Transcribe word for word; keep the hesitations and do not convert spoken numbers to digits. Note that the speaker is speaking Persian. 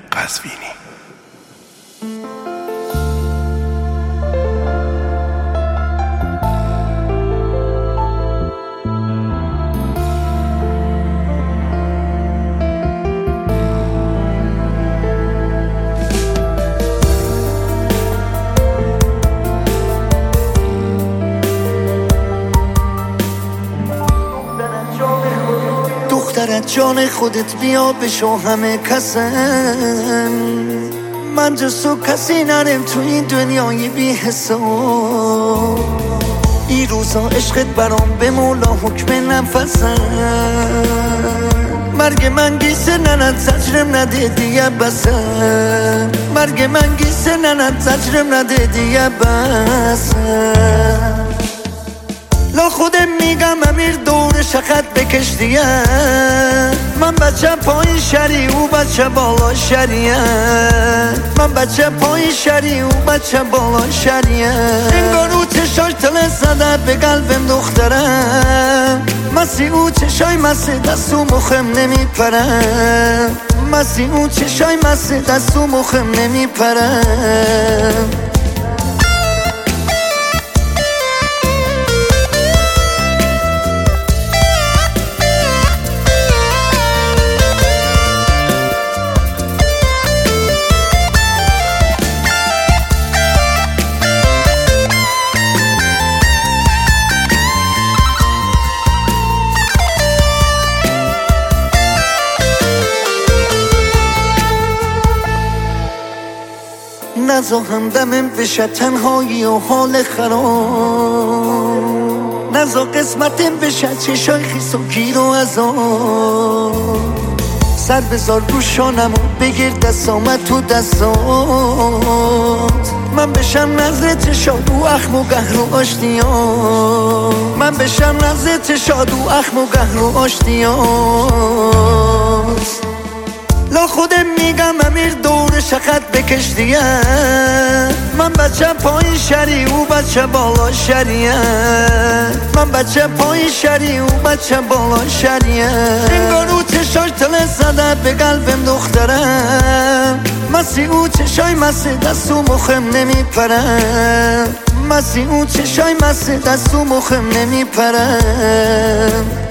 قزوینی. دختر جان خودت بیا بشو همه کسن، من جز تو کسی نرم تو این دنیای بی حساب. این روزا عشقت برام به مولا حکم نفسن، مرگ من گیسه نند زجرم نده دیگه بسن، مرگ من گیسه نند زجرم نده دیگه بسن. لا خودم میگم امیر دور شخط بکش دیگه، من بچه پایین شری او بچه بالا شریه، من بچه پایین شری او بچه بالا شریه. انگار او چشاش تله زده به قلبم دخترم، مسی او چشای مسی دستو مخم نمیپرم، مسی او چشای مسی دستو مخم نمیپرم. نزا همدمم بشه تنهایی و حال خراب، نزا قسمتم بشه چشای خیس و گیر و عذاب. سر بذار رو شانم و بگیر دستامت تو دستات، من بشم نظرت شاد و اخم و گهر و آشتیات، من بشم نظرت شاد و اخم و گهر و آشتیات. لا خودم میگم امیر دور شخط بکش دیگه، من بچه پایین شری او بچه بالا شریه، من بچه پایین شری او بچه بالا شریه. انگار او چشاش تله زده به قلبم دخترم، مسی او چشای مسی دستو مخم نمیپرم، مسی او چشای مسی دستو مخم نمیپرم.